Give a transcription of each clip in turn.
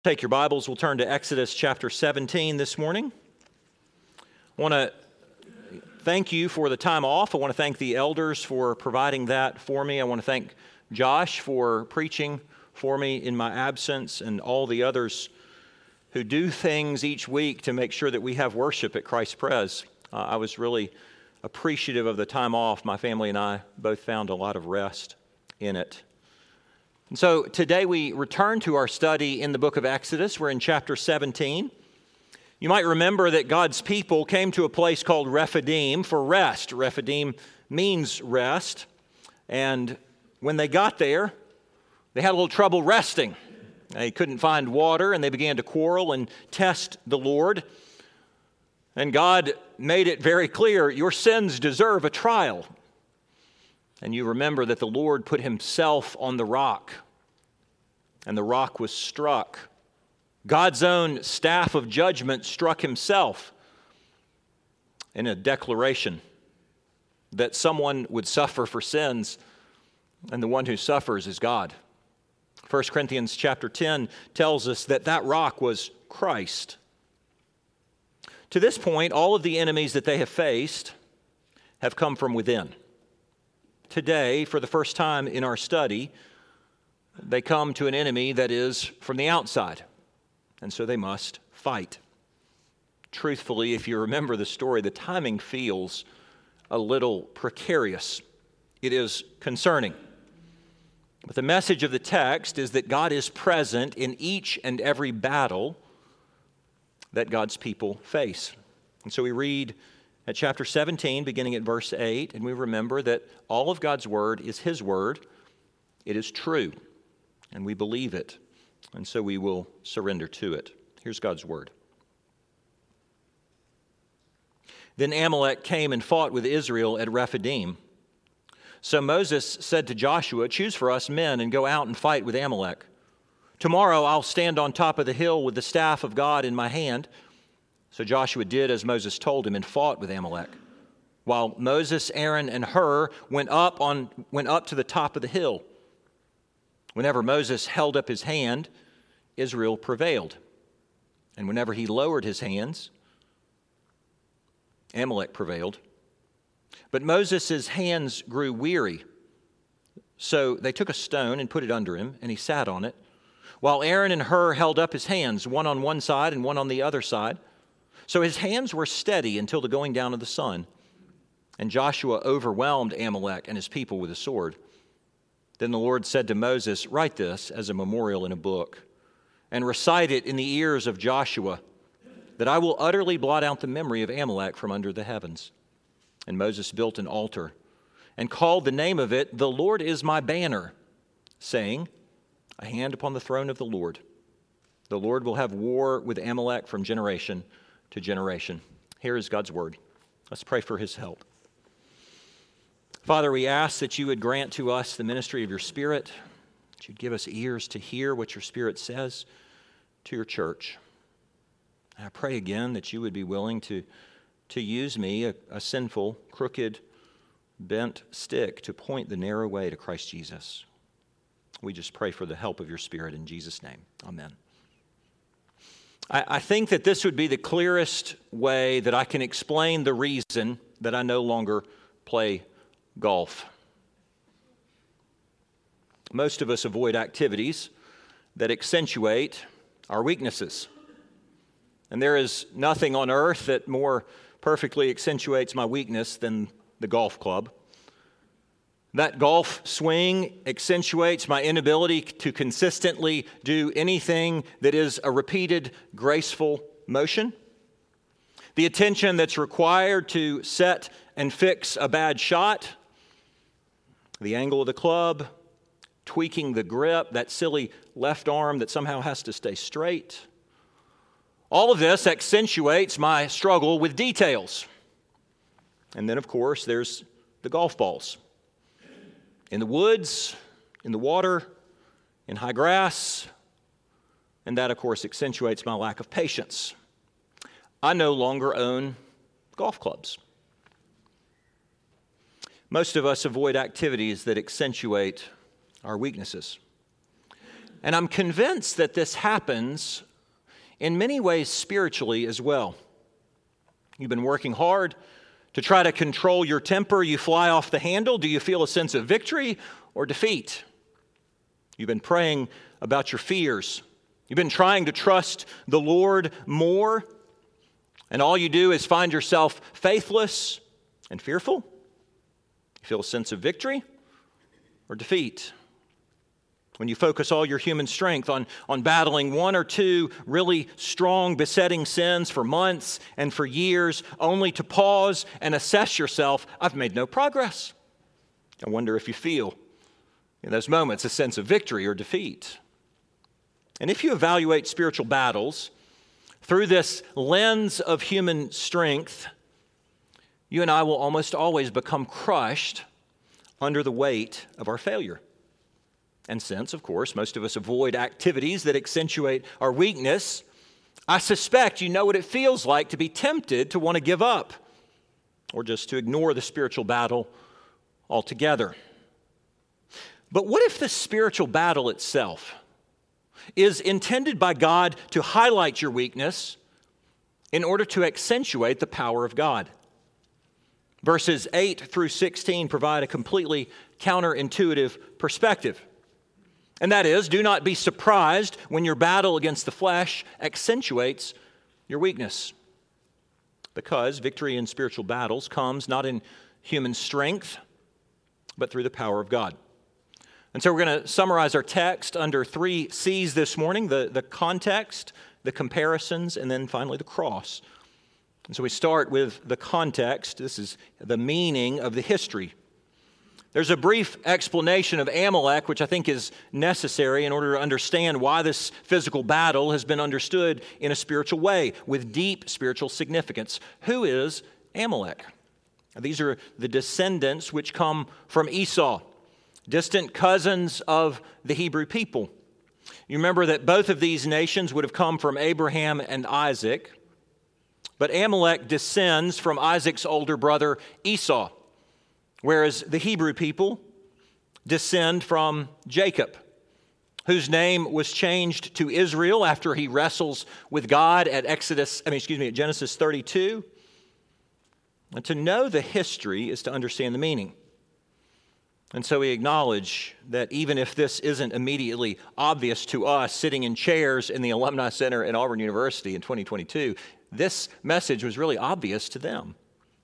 Take your Bibles, we'll turn to Exodus chapter 17 this morning. I want to thank you for the time off. I want to thank the elders for providing that for me. I want to thank Josh for preaching for me in my absence and all the others who do things each week to make sure that we have worship at Christ Pres. I was really appreciative of the time off. My family and I both found a lot of rest in it. And so today we return to our study in the book of Exodus. We're in chapter 17. You might remember that God's people came to a place called Rephidim for rest. Rephidim means rest. And when they got there, they had a little trouble resting. They couldn't find water, and they began to quarrel and test the Lord. And God made it very clear, your sins deserve a trial. And you remember that the Lord put himself on the rock, and the rock was struck. God's own staff of judgment struck himself in a declaration that someone would suffer for sins, and the one who suffers is God. 1 Corinthians chapter 10 tells us that that rock was Christ. To this point, all of the enemies that they have faced have come from within. Today, for the first time in our study, they come to an enemy that is from the outside, and so they must fight. Truthfully, if you remember the story, the timing feels a little precarious. It is concerning. But the message of the text is that God is present in each and every battle that God's people face. And so we read at chapter 17, beginning at verse 8, and we remember that all of God's word is his word. It is true, and we believe it, and so we will surrender to it. Here's God's word. Then Amalek came and fought with Israel at Rephidim. So Moses said to Joshua, choose for us men and go out and fight with Amalek. Tomorrow I'll stand on top of the hill with the staff of God in my hand. So Joshua did as Moses told him and fought with Amalek, while Moses, Aaron, and Hur went up to the top of the hill. Whenever Moses held up his hand, Israel prevailed. And whenever he lowered his hands, Amalek prevailed. But Moses' hands grew weary. So they took a stone and put it under him, and he sat on it, while Aaron and Hur held up his hands, one on one side and one on the other side. So his hands were steady until the going down of the sun. And Joshua overwhelmed Amalek and his people with a sword. Then the Lord said to Moses, write this as a memorial in a book, and recite it in the ears of Joshua, that I will utterly blot out the memory of Amalek from under the heavens. And Moses built an altar and called the name of it, The Lord is my banner, saying, a hand upon the throne of the Lord. The Lord will have war with Amalek from generation to generation. Here is God's word. Let's pray for his help. Father, we ask that you would grant to us the ministry of your Spirit, that you'd give us ears to hear what your Spirit says to your church. And I pray again that you would be willing to use me, a sinful, crooked, bent stick, to point the narrow way to Christ Jesus. We just pray for the help of your Spirit in Jesus' name. Amen. I think that this would be the clearest way that I can explain the reason that I no longer play golf. Most of us avoid activities that accentuate our weaknesses. And there is nothing on earth that more perfectly accentuates my weakness than the golf club. That golf swing accentuates my inability to consistently do anything that is a repeated, graceful motion. The attention that's required to set and fix a bad shot, the angle of the club, tweaking the grip, that silly left arm that somehow has to stay straight. All of this accentuates my struggle with details. And then, of course, there's the golf balls. In the woods, in the water, in high grass, and that, of course, accentuates my lack of patience. I no longer own golf clubs. Most of us avoid activities that accentuate our weaknesses. And I'm convinced that this happens in many ways spiritually as well. You've been working hard to try to control your temper. You fly off the handle. Do you feel a sense of victory or defeat? You've been praying about your fears. You've been trying to trust the Lord more. And all you do is find yourself faithless and fearful. You feel a sense of victory or defeat. When you focus all your human strength on battling one or two really strong, besetting sins for months and for years, only to pause and assess yourself, I've made no progress. I wonder if you feel in those moments a sense of victory or defeat. And if you evaluate spiritual battles through this lens of human strength, you and I will almost always become crushed under the weight of our failure. And since, of course, most of us avoid activities that accentuate our weakness, I suspect you know what it feels like to be tempted to want to give up or just to ignore the spiritual battle altogether. But what if the spiritual battle itself is intended by God to highlight your weakness in order to accentuate the power of God? Verses 8 through 16 provide a completely counterintuitive perspective. And that is, do not be surprised when your battle against the flesh accentuates your weakness. Because victory in spiritual battles comes not in human strength, but through the power of God. And so we're going to summarize our text under 3 C's this morning: the context, the comparisons, and then finally the cross. And so we start with the context. This is the meaning of the history. There's a brief explanation of Amalek, which I think is necessary in order to understand why this physical battle has been understood in a spiritual way, with deep spiritual significance. Who is Amalek? These are the descendants which come from Esau, distant cousins of the Hebrew people. You remember that both of these nations would have come from Abraham and Isaac, but Amalek descends from Isaac's older brother Esau, whereas the Hebrew people descend from Jacob, whose name was changed to Israel after he wrestles with God at Genesis 32. And to know the history is to understand the meaning. And so we acknowledge that even if this isn't immediately obvious to us sitting in chairs in the Alumni Center at Auburn University in 2022, this message was really obvious to them.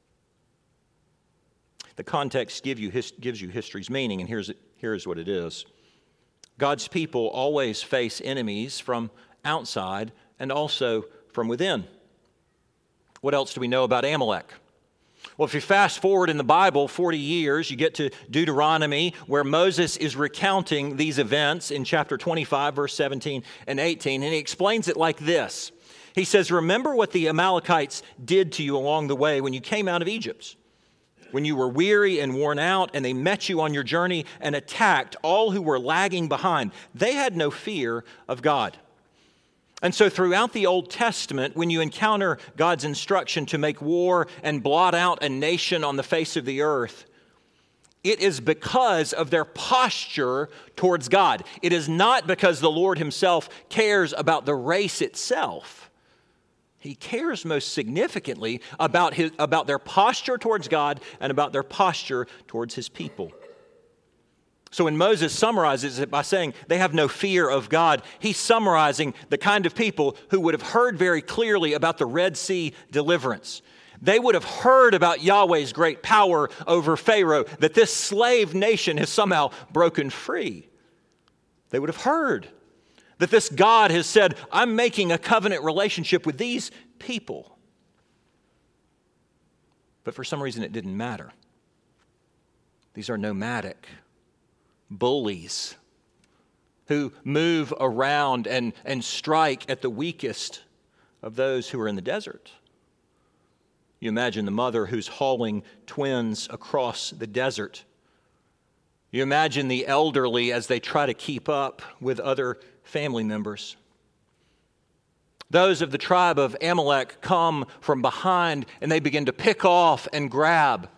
The context gives you history's meaning, and here's what it is. God's people always face enemies from outside and also from within. What else do we know about Amalek? Well, if you fast forward in the Bible 40 years, you get to Deuteronomy, where Moses is recounting these events in chapter 25, verse 17 and 18, and he explains it like this. He says, "Remember what the Amalekites did to you along the way when you came out of Egypt, when you were weary and worn out, and they met you on your journey and attacked all who were lagging behind. They had no fear of God." And so throughout the Old Testament, when you encounter God's instruction to make war and blot out a nation on the face of the earth, it is because of their posture towards God. It is not because the Lord himself cares about the race itself. He cares most significantly about their posture towards God and about their posture towards his people. So when Moses summarizes it by saying they have no fear of God, he's summarizing the kind of people who would have heard very clearly about the Red Sea deliverance. They would have heard about Yahweh's great power over Pharaoh, that this slave nation has somehow broken free. They would have heard that this God has said, "I'm making a covenant relationship with these people." But for some reason it didn't matter. These are nomadic bullies who move around and strike at the weakest of those who are in the desert. You imagine the mother who's hauling twins across the desert. You imagine the elderly as they try to keep up with other family members. Those of the tribe of Amalek come from behind and they begin to pick off and grab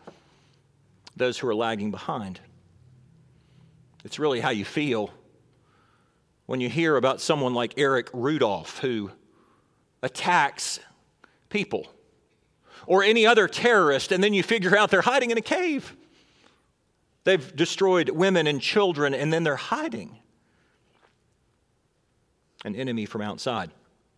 those who are lagging behind. It's really how you feel when you hear about someone like Eric Rudolph who attacks people, or any other terrorist, and then you figure out they're hiding in a cave. They've destroyed women and children, and then they're hiding. An enemy from outside.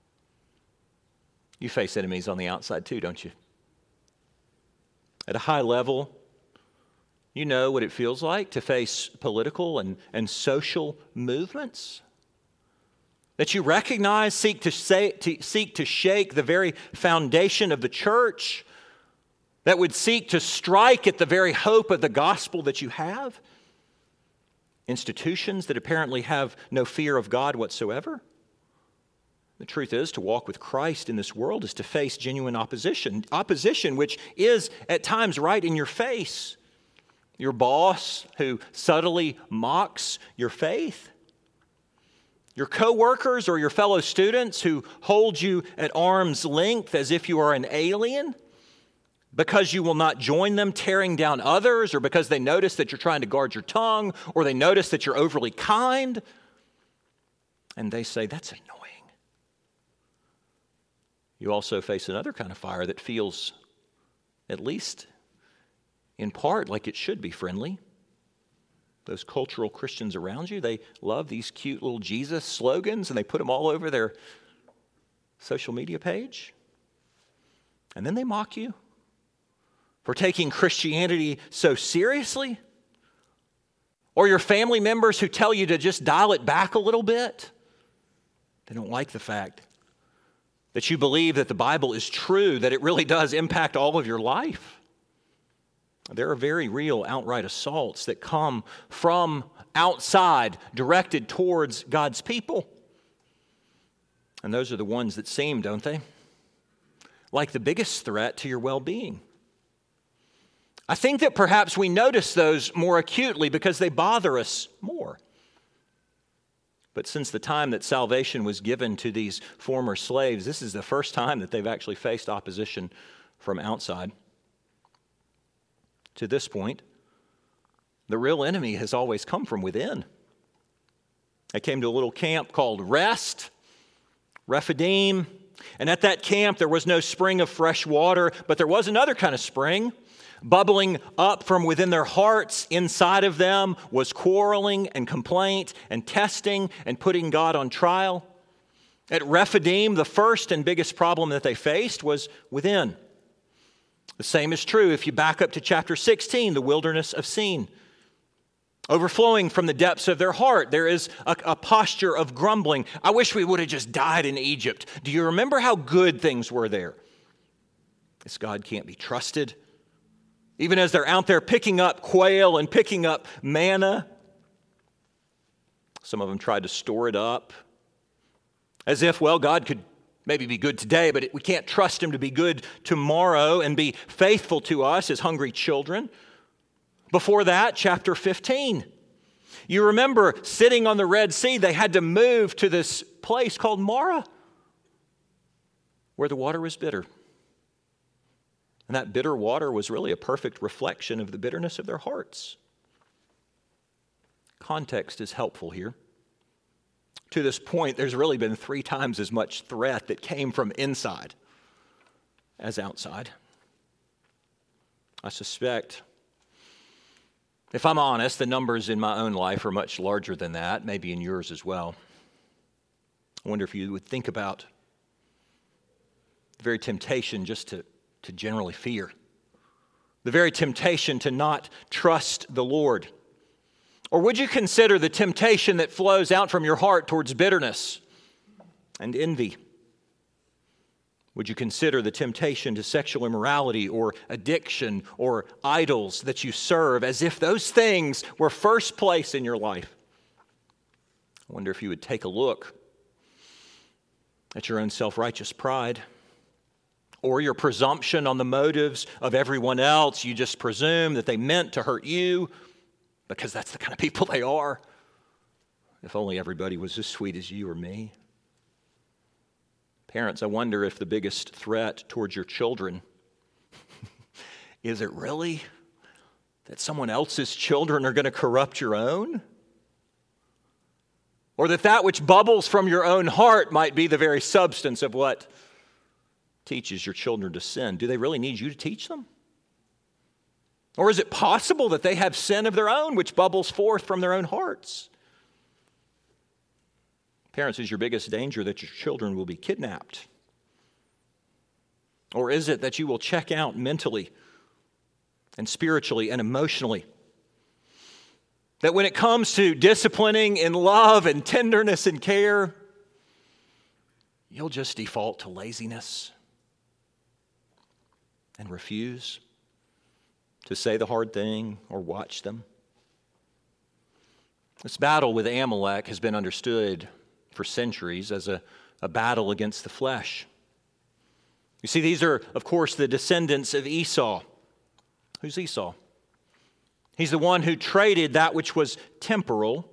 You face enemies on the outside too, don't you? At a high level, you know what it feels like to face political and social movements that you recognize seek to shake the very foundation of the church, that would seek to strike at the very hope of the gospel that you have. Institutions that apparently have no fear of God whatsoever. The truth is, to walk with Christ in this world is to face genuine opposition. Opposition which is at times right in your face. Your boss who subtly mocks your faith. Your coworkers or your fellow students who hold you at arm's length as if you are an alien because you will not join them tearing down others, or because they notice that you're trying to guard your tongue, or they notice that you're overly kind, and they say, that's annoying. You also face another kind of fire that feels, at least in part, like it should be friendly. Those cultural Christians around you, they love these cute little Jesus slogans, and they put them all over their social media page. And then they mock you for taking Christianity so seriously. Or your family members who tell you to just dial it back a little bit. They don't like the fact that you believe that the Bible is true, that it really does impact all of your life. There are very real outright assaults that come from outside, directed towards God's people. And those are the ones that seem, don't they, like the biggest threat to your well-being. I think that perhaps we notice those more acutely because they bother us more. But since the time that salvation was given to these former slaves, this is the first time that they've actually faced opposition from outside. To this point, the real enemy has always come from within. I came to a little camp called Rephidim, and at that camp there was no spring of fresh water, but there was another kind of spring. Bubbling up from within their hearts, inside of them, was quarreling and complaint and testing and putting God on trial. At Rephidim, the first and biggest problem that they faced was within. The same is true if you back up to chapter 16, the wilderness of Sin. Overflowing from the depths of their heart, there is a posture of grumbling. I wish we would have just died in Egypt. Do you remember how good things were there? This God can't be trusted. Even as they're out there picking up quail and picking up manna, some of them tried to store it up as if, well, God could maybe be good today, but we can't trust him to be good tomorrow and be faithful to us as hungry children. Before that, chapter 15. You remember sitting on the Red Sea, they had to move to this place called Marah, where the water was bitter. And that bitter water was really a perfect reflection of the bitterness of their hearts. Context is helpful here. To this point, there's really been 3 times as much threat that came from inside as outside. I suspect, if I'm honest, the numbers in my own life are much larger than that, maybe in yours as well. I wonder if you would think about the very temptation just to generally fear, the very temptation to not trust the Lord. Or would you consider the temptation that flows out from your heart towards bitterness and envy? Would you consider the temptation to sexual immorality or addiction or idols that you serve as if those things were first place in your life? I wonder if you would take a look at your own self-righteous pride or your presumption on the motives of everyone else. You just presume that they meant to hurt you because that's the kind of people they are. If only everybody was as sweet as you or me. Parents, I wonder if the biggest threat towards your children is it really that someone else's children are going to corrupt your own? Or that which bubbles from your own heart might be the very substance of what teaches your children to sin. Do they really need you to teach them? Or is it possible that they have sin of their own which bubbles forth from their own hearts? Parents, is your biggest danger that your children will be kidnapped? Or is it that you will check out mentally and spiritually and emotionally? That when it comes to disciplining in love and tenderness and care, you'll just default to laziness and refuse to say the hard thing or watch them. This battle with Amalek has been understood for centuries as a battle against the flesh. You see, these are, of course, the descendants of Esau. Who's Esau? He's the one who traded that which was temporal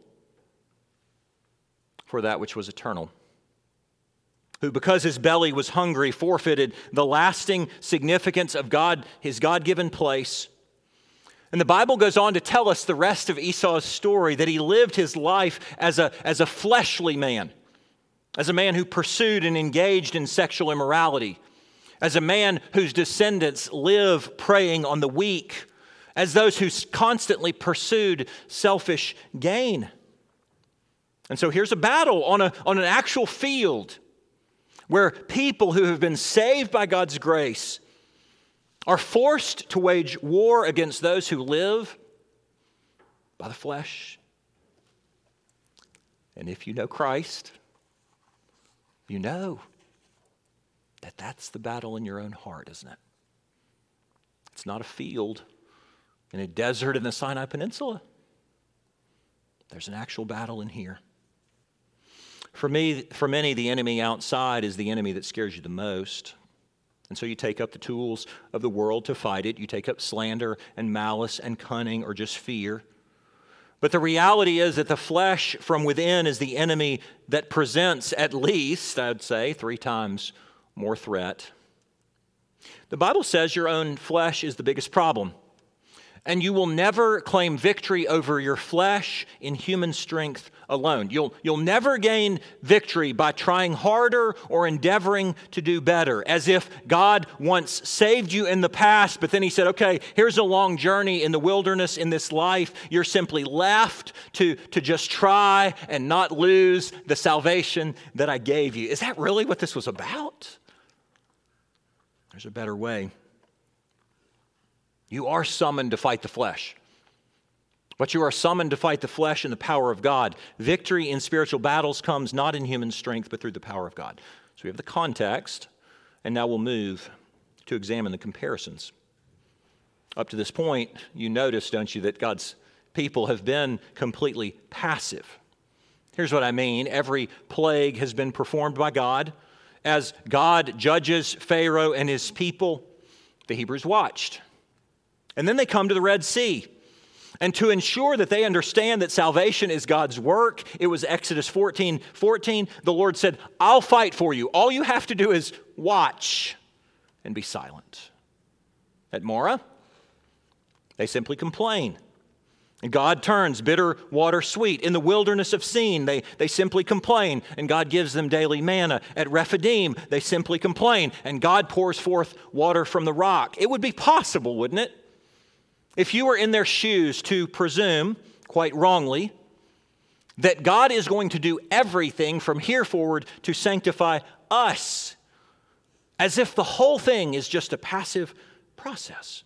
for that which was eternal. Who, because his belly was hungry, forfeited the lasting significance of God, his God-given place. And the Bible goes on to tell us the rest of Esau's story, that he lived his life as a fleshly man, as a man who pursued and engaged in sexual immorality, as a man whose descendants live preying on the weak, as those who constantly pursued selfish gain. And so here's a battle on an actual field where people who have been saved by God's grace are forced to wage war against those who live by the flesh. And if you know Christ, you know that that's the battle in your own heart, isn't it? It's not a field in a desert in the Sinai Peninsula. There's an actual battle in here. For many, the enemy outside is the enemy that scares you the most. And so you take up the tools of the world to fight it. You take up slander and malice and cunning or just fear. But the reality is that the flesh from within is the enemy that presents at least, I'd say, 3 times more threat. The Bible says your own flesh is the biggest problem. And you will never claim victory over your flesh in human strength alone. You'll never gain victory by trying harder or endeavoring to do better, as if God once saved you in the past, but then he said, okay, here's a long journey in the wilderness in this life. You're simply left to just try and not lose the salvation that I gave you. Is that really what this was about? There's a better way. You are summoned to fight the flesh. But you are summoned to fight the flesh in the power of God. Victory in spiritual battles comes not in human strength, but through the power of God. So we have the context, and now we'll move to examine the comparisons. Up to this point, you notice, don't you, that God's people have been completely passive. Here's what I mean. Every plague has been performed by God. As God judges Pharaoh and his people, the Hebrews watched. And then they come to the Red Sea. And to ensure that they understand that salvation is God's work, it was Exodus 14:14. The Lord said, I'll fight for you. All you have to do is watch and be silent. At Marah, they simply complain. And God turns bitter water sweet. In the wilderness of Sin, they simply complain, and God gives them daily manna. At Rephidim, they simply complain, and God pours forth water from the rock. It would be possible, wouldn't it, if you were in their shoes, to presume, quite wrongly, that God is going to do everything from here forward to sanctify us, as if the whole thing is just a passive process.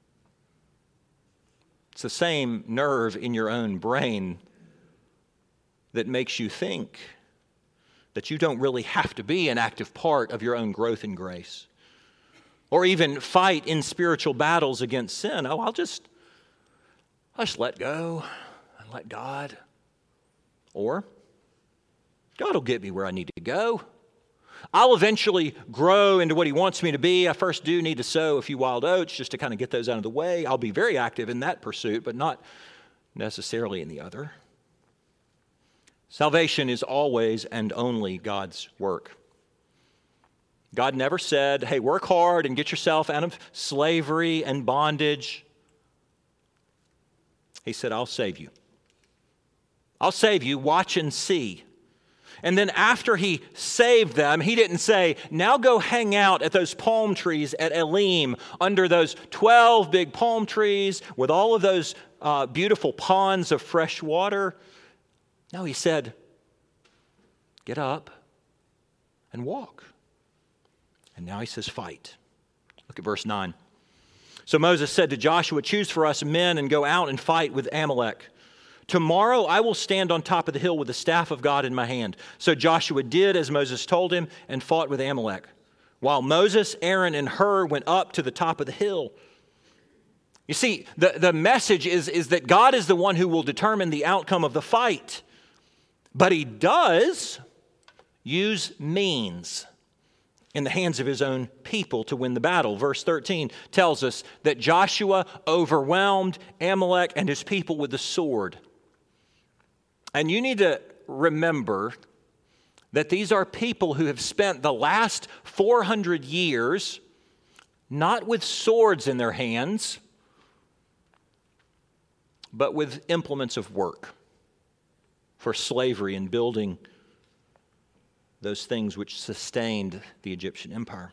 It's the same nerve in your own brain that makes you think that you don't really have to be an active part of your own growth in grace, or even fight in spiritual battles against sin. Oh, I'll just let go and let God. Or God will get me where I need to go. I'll eventually grow into what he wants me to be. I first do need to sow a few wild oats just to kind of get those out of the way. I'll be very active in that pursuit, but not necessarily in the other. Salvation is always and only God's work. God never said, hey, work hard and get yourself out of slavery and bondage. He said, I'll save you. I'll save you. Watch and see And then after he saved them, he didn't say, now go hang out at those palm trees at Elim under those 12 big palm trees with all of those beautiful ponds of fresh water. No, he said, get up and walk. And now he says, fight. Look at verse 9. So Moses said to Joshua, choose for us men and go out and fight with Amalek. Tomorrow I will stand on top of the hill with the staff of God in my hand. So Joshua did as Moses told him and fought with Amalek, while Moses, Aaron, and Hur went up to the top of the hill. You see, the message is that God is the one who will determine the outcome of the fight. But he does use means in the hands of his own people to win the battle. Verse 13 tells us that Joshua overwhelmed Amalek and his people with the sword. And you need to remember that these are people who have spent the last 400 years not with swords in their hands, but with implements of work for slavery and building those things which sustained the Egyptian empire.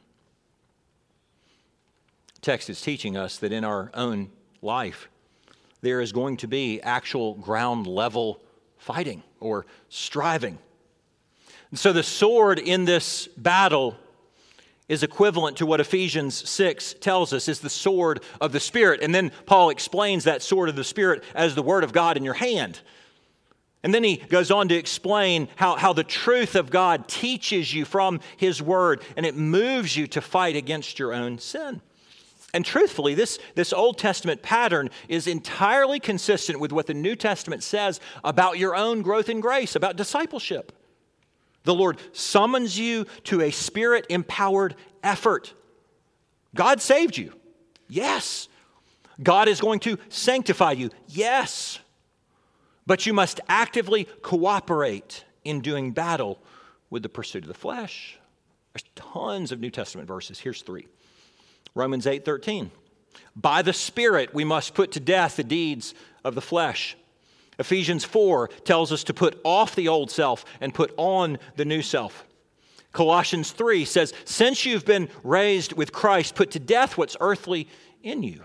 The text is teaching us that in our own life, there is going to be actual ground level fighting or striving. And so the sword in this battle is equivalent to what Ephesians 6 tells us is the sword of the Spirit. And then Paul explains that sword of the Spirit as the Word of God in your hand. And then he goes on to explain how the truth of God teaches you from His Word, and it moves you to fight against your own sin. And truthfully, this Old Testament pattern is entirely consistent with what the New Testament says about your own growth in grace, about discipleship. The Lord summons you to a Spirit-empowered effort. God saved you. Yes. God is going to sanctify you. Yes. But you must actively cooperate in doing battle with the pursuit of the flesh. There's tons of New Testament verses. Here's 3. Romans 8:13. By the Spirit we must put to death the deeds of the flesh. Ephesians 4 tells us to put off the old self and put on the new self. Colossians 3 says, since you've been raised with Christ, put to death what's earthly in you.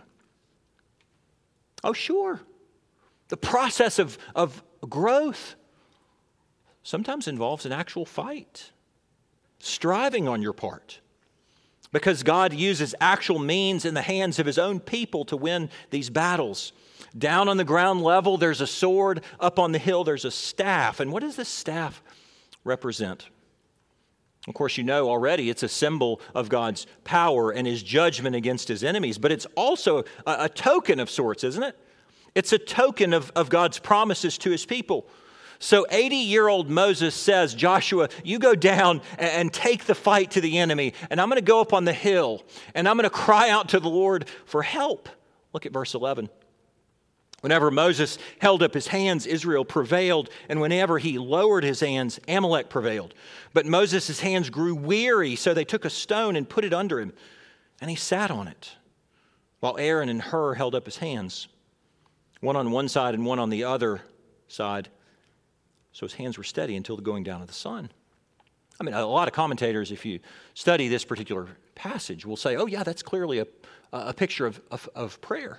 Oh, sure. The process of growth sometimes involves an actual fight, striving on your part, because God uses actual means in the hands of His own people to win these battles. Down on the ground level, there's a sword. Up on the hill, there's a staff. And what does this staff represent? Of course, you know already it's a symbol of God's power and His judgment against His enemies, but it's also a token of sorts, isn't it? It's a token of God's promises to His people. So 80-year-old Moses says, Joshua, you go down and take the fight to the enemy, and I'm going to go up on the hill, and I'm going to cry out to the Lord for help. Look at verse 11. Whenever Moses held up his hands, Israel prevailed, and whenever he lowered his hands, Amalek prevailed. But Moses' hands grew weary, so they took a stone and put it under him, and he sat on it, while Aaron and Hur held up his hands, one on one side and one on the other side. So his hands were steady until the going down of the sun. I mean, a lot of commentators, if you study this particular passage, will say, oh yeah, that's clearly a picture of prayer.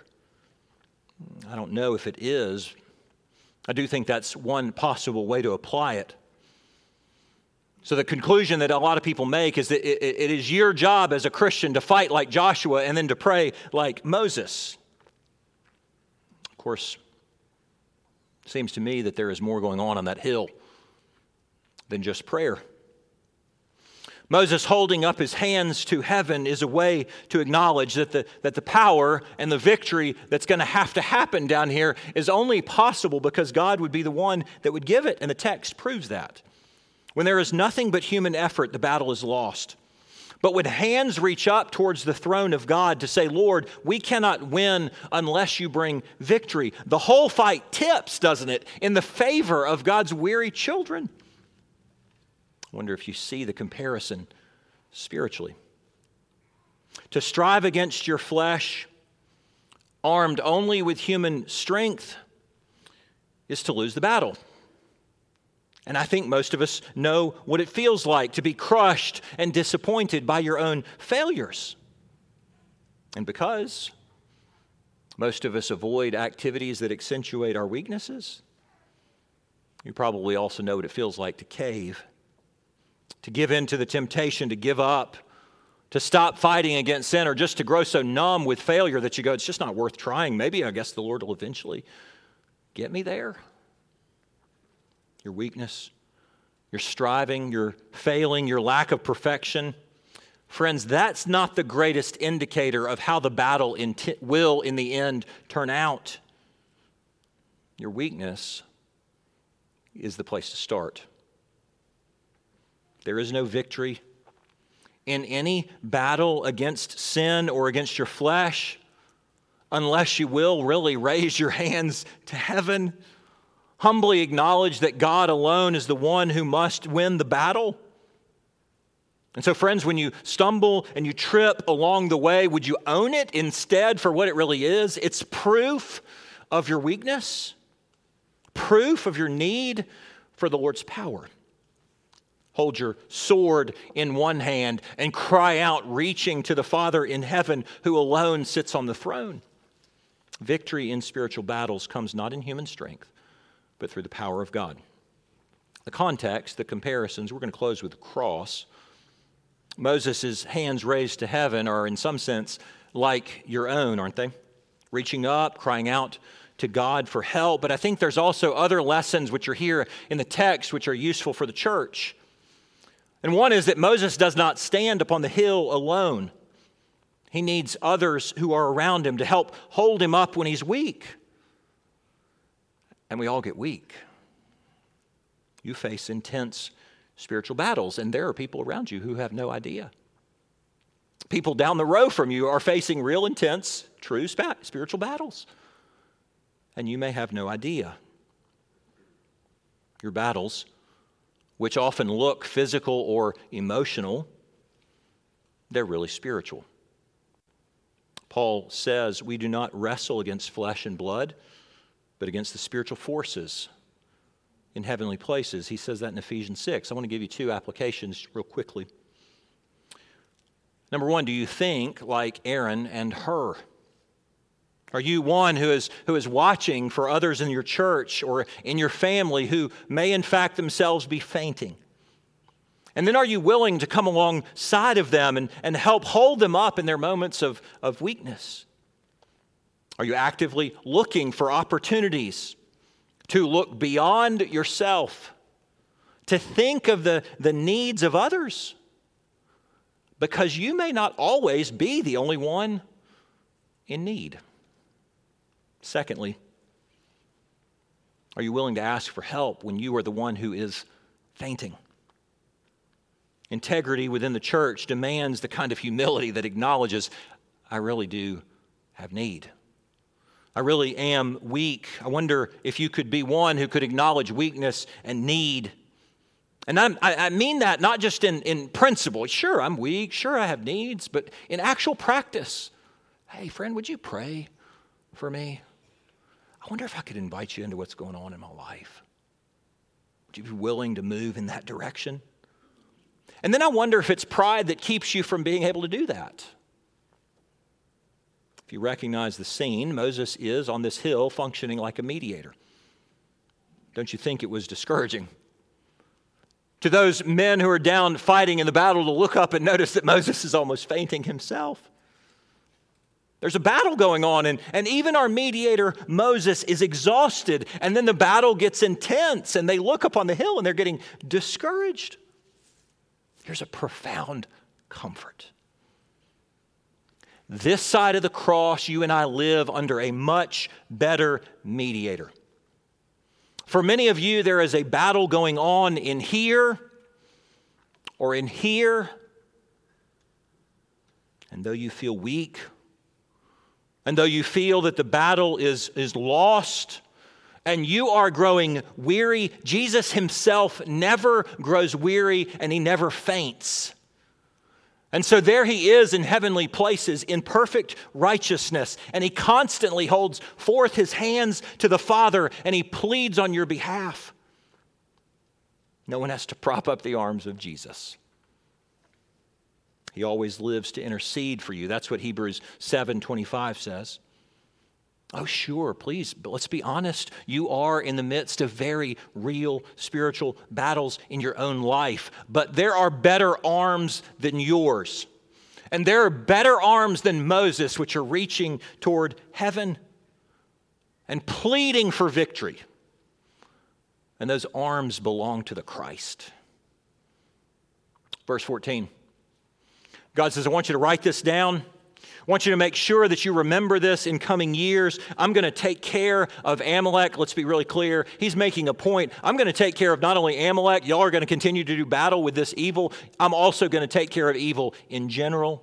I don't know if it is. I do think that's one possible way to apply it. So the conclusion that a lot of people make is that it is your job as a Christian to fight like Joshua and then to pray like Moses. Of course, it seems to me that there is more going on that hill than just prayer. Moses holding up his hands to heaven is a way to acknowledge that the power and the victory that's going to happen down here is only possible because God would be the one that would give it, and the text proves that. When there is nothing but human effort, the battle is lost. But when hands reach up towards the throne of God to say, Lord, we cannot win unless you bring victory, the whole fight tips, doesn't it, in the favor of God's weary children. I wonder if you see the comparison spiritually. To strive against your flesh, armed only with human strength, is to lose the battle. And I think most of us know what it feels like to be crushed and disappointed by your own failures. And because most of us avoid activities that accentuate our weaknesses, you probably also know what it feels like to cave, to give in to the temptation, to give up, to stop fighting against sin, or just to grow so numb with failure that you go, it's just not worth trying. Maybe, I guess the Lord will eventually get me there. Your weakness, your striving, your failing, your lack of perfection. Friends, that's not the greatest indicator of how the battle will, in the end, turn out. Your weakness is the place to start. There is no victory in any battle against sin or against your flesh unless you will really raise your hands to heaven, humbly acknowledge that God alone is the one who must win the battle. And so, friends, when you stumble and you trip along the way, would you own it instead for what it really is? It's proof of your weakness, proof of your need for the Lord's power. Hold your sword in one hand and cry out, reaching to the Father in heaven who alone sits on the throne. Victory in spiritual battles comes not in human strength, but through the power of God. The context, the comparisons, we're going to close with the cross. Moses' hands raised to heaven are in some sense like your own, aren't they? Reaching up, crying out to God for help. But I think there's also other lessons which are here in the text which are useful for the church. And one is that Moses does not stand upon the hill alone. He needs others who are around him to help hold him up when he's weak. And we all get weak. You face intense spiritual battles, and there are people around you who have no idea. People down the row from you are facing real intense, true spiritual battles, and you may have no idea. Your battles, which often look physical or emotional, they're really spiritual. Paul says we do not wrestle against flesh and blood, but against the spiritual forces in heavenly places. He says that in Ephesians 6. I want to give you two applications real quickly. Number one, do you think like Aaron and Hur? Are you one who is watching for others in your church or in your family who may in fact themselves be fainting? And then are you willing to come alongside of them and help hold them up in their moments of weakness? Are you actively looking for opportunities to look beyond yourself, to think of the needs of others? Because you may not always be the only one in need. Secondly, are you willing to ask for help when you are the one who is fainting? Integrity within the church demands the kind of humility that acknowledges, I really do have need. I really am weak. I wonder if you could be one who could acknowledge weakness and need. And I mean that not just in principle. Sure, I'm weak. Sure, I have needs. But in actual practice, hey, friend, would you pray for me? I wonder if I could invite you into what's going on in my life. Would you be willing to move in that direction? And then I wonder if it's pride that keeps you from being able to do that. If you recognize the scene, Moses is on this hill functioning like a mediator. Don't you think it was discouraging to those men who are down fighting in the battle to look up and notice that Moses is almost fainting himself? There's a battle going on, and even our mediator, Moses, is exhausted, and then the battle gets intense, and they look up on the hill and they're getting discouraged. Here's a profound comfort. This side of the cross, you and I live under a much better mediator. For many of you, there is a battle going on in here or in here. And though you feel weak, and though you feel that the battle is lost, and you are growing weary, Jesus himself never grows weary and he never faints. And so there he is in heavenly places in perfect righteousness, and he constantly holds forth his hands to the Father and he pleads on your behalf. No one has to prop up the arms of Jesus. He always lives to intercede for you. That's what Hebrews 7:25 says. Oh, sure, please, but let's be honest. You are in the midst of very real spiritual battles in your own life. But there are better arms than yours. And there are better arms than Moses, which are reaching toward heaven and pleading for victory. And those arms belong to the Christ. Verse 14. God says, I want you to write this down. I want you to make sure that you remember this in coming years. I'm going to take care of Amalek. Let's be really clear. He's making a point. I'm going to take care of not only Amalek. Y'all are going to continue to do battle with this evil. I'm also going to take care of evil in general.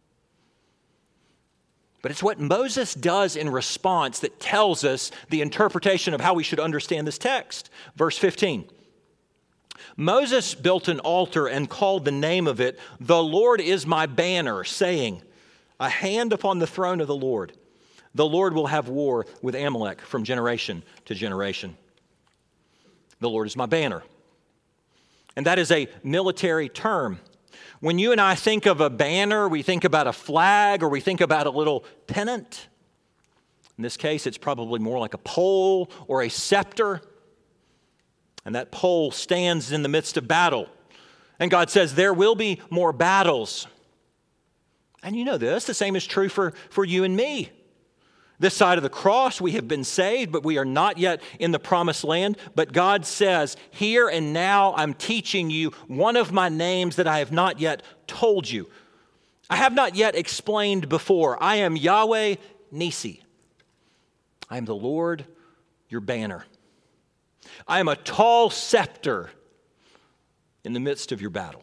But it's what Moses does in response that tells us the interpretation of how we should understand this text. Verse 15. Moses built an altar and called the name of it, "The Lord is my banner," saying, "A hand upon the throne of the Lord. The Lord will have war with Amalek from generation to generation." The Lord is my banner. And that is a military term. When you and I think of a banner, we think about a flag or we think about a little pennant. In this case, it's probably more like a pole or a scepter. And that pole stands in the midst of battle. And God says there will be more battles. And you know this, the same is true for you and me. This side of the cross, we have been saved, but we are not yet in the promised land. But God says, here and now I'm teaching you one of my names that I have not yet told you. I have not yet explained before. I am Yahweh Nisi. I am the Lord, your banner. I am a tall scepter in the midst of your battle.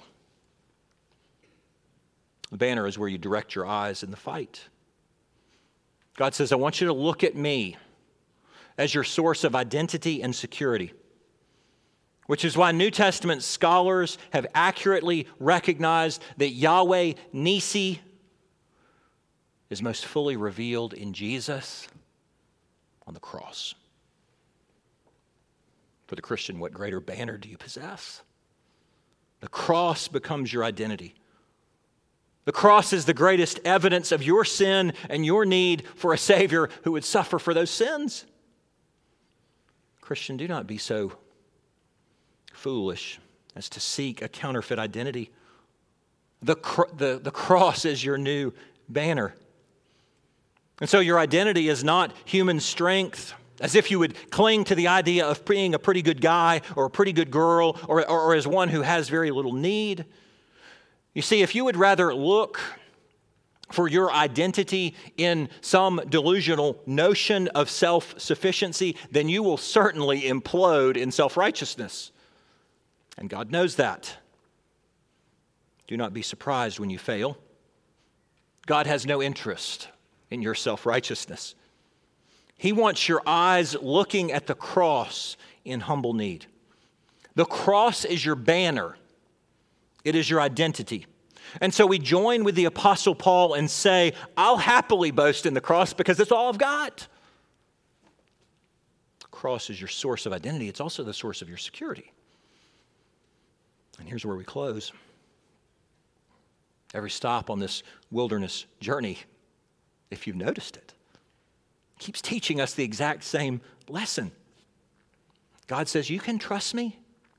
The banner is where you direct your eyes in the fight. God says, I want you to look at me as your source of identity and security, which is why New Testament scholars have accurately recognized that Yahweh Nisi is most fully revealed in Jesus on the cross. For the Christian, what greater banner do you possess? The cross becomes your identity. The cross is the greatest evidence of your sin and your need for a Savior who would suffer for those sins. Christian, do not be so foolish as to seek a counterfeit identity. The cross is your new banner. And so your identity is not human strength, as if you would cling to the idea of being a pretty good guy or a pretty good girl or as one who has very little need. You see, if you would rather look for your identity in some delusional notion of self-sufficiency, then you will certainly implode in self-righteousness. And God knows that. Do not be surprised when you fail. God has no interest in your self-righteousness. He wants your eyes looking at the cross in humble need. The cross is your banner. It is your identity. And so we join with the Apostle Paul and say, I'll happily boast in the cross because it's all I've got. The cross is your source of identity. It's also the source of your security. And here's where we close. Every stop on this wilderness journey, if you've noticed it, keeps teaching us the exact same lesson. God says, you can trust me.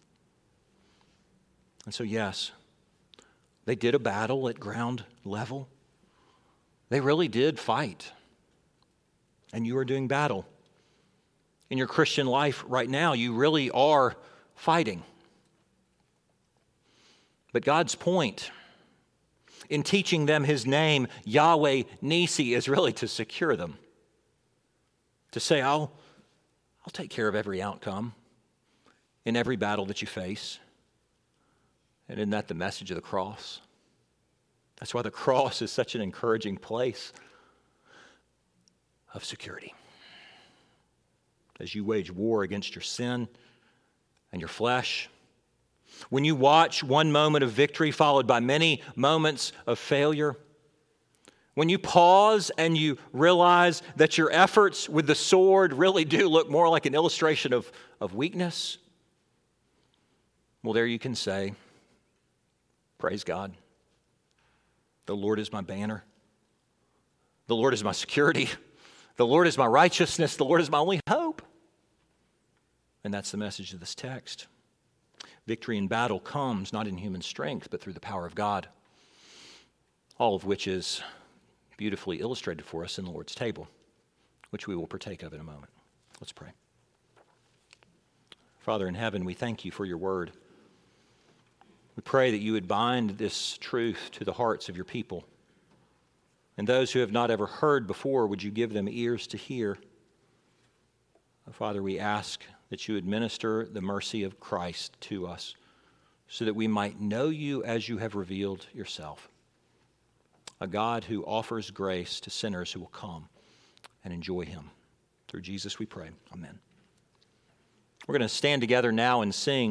And so, yes, they did a battle at ground level. They really did fight. And you are doing battle. In your Christian life right now, you really are fighting. But God's point in teaching them his name, Yahweh Nisi, is really to secure them. To say, I'll take care of every outcome in every battle that you face. And isn't that the message of the cross? That's why the cross is such an encouraging place of security. As you wage war against your sin and your flesh, when you watch one moment of victory followed by many moments of failure, when you pause and you realize that your efforts with the sword really do look more like an illustration of weakness, Well, there you can say, praise God. The Lord is my banner. The Lord is my security. The Lord is my righteousness. The Lord is my only hope. And that's the message of this text. Victory in battle comes not in human strength, but through the power of God, all of which is beautifully illustrated for us in the Lord's table, which we will partake of in a moment. Let's pray. Father in heaven, we thank you for your word. We pray that you would bind this truth to the hearts of your people. And those who have not ever heard before, would you give them ears to hear? Father, we ask that you administer the mercy of Christ to us so that we might know you as you have revealed yourself, a God who offers grace to sinners who will come and enjoy him. Through Jesus we pray. Amen. We're going to stand together now and sing